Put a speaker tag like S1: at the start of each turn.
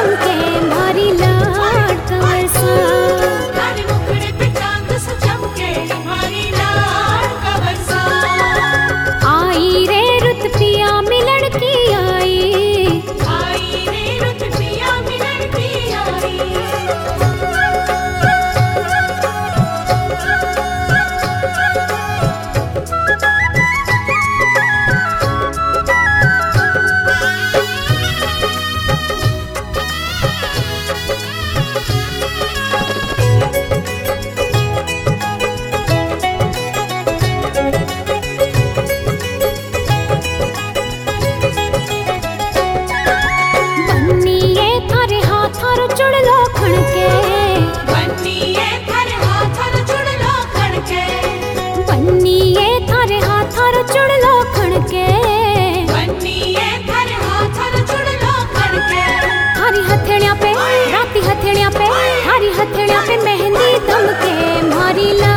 S1: चमके मारी लाड कंवर सा।
S2: थारे मुखड़े पे चांद सा चमके मारी लाड कंवर सा।
S1: आई रे रुत पिया मिलन की आई,
S2: आई रे रुत पिया मिलन की आई।
S1: बन्नीए थारे हाथारो चुड़लो खणके,
S2: बन्नीए थारे हाथारो चुड़लो खणके।
S1: बन्नीए थारे हाथारो चुड़लो खणके।
S2: बन्नीए थारे हाथारो चुड़लो खणके।
S1: थारी हथेलियां पे राती हथेलियां पे, थारी हथेलियां पे मेहंदी दमके मारी लाड